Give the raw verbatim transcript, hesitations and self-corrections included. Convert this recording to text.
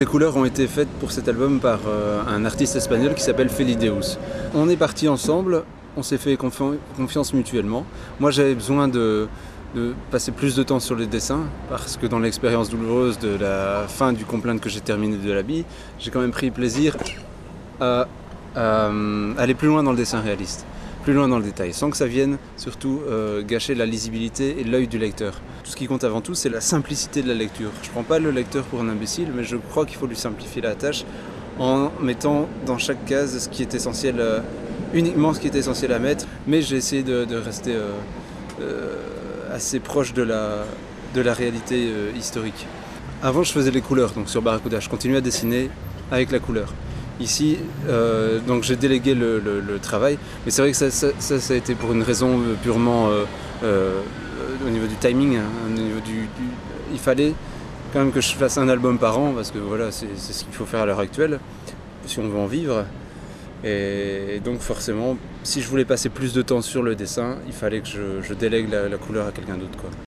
Les couleurs ont été faites pour cet album par euh, un artiste espagnol qui s'appelle Felideus. On est partis ensemble, on s'est fait confi confiance mutuellement. Moi j'avais besoin de, de passer plus de temps sur les dessins parce que dans l'expérience douloureuse de la fin du complainte que j'ai terminé de l'habit, j'ai quand même pris plaisir à, à, à aller plus loin dans le dessin réaliste, plus loin dans le détail, sans que ça vienne surtout euh, gâcher la lisibilité et l'œil du lecteur. Tout ce qui compte avant tout, c'est la simplicité de la lecture. Je ne prends pas le lecteur pour un imbécile, mais je crois qu'il faut lui simplifier la tâche en mettant dans chaque case ce qui est essentiel, euh, uniquement ce qui est essentiel à mettre. Mais j'ai essayé de, de rester euh, euh, assez proche de la, de la réalité euh, historique. Avant, je faisais les couleurs, donc sur Barracuda, je continuais à dessiner avec la couleur. Ici, euh, donc j'ai délégué le, le, le travail, mais c'est vrai que ça, ça, ça, ça a été pour une raison purement euh, euh, au niveau du timing, hein, au niveau du, du, il fallait quand même que je fasse un album par an, parce que voilà, c'est ce qu'il faut faire à l'heure actuelle, si on veut en vivre. Et, et donc forcément, si je voulais passer plus de temps sur le dessin, il fallait que je, je délègue la, la couleur à quelqu'un d'autre, quoi.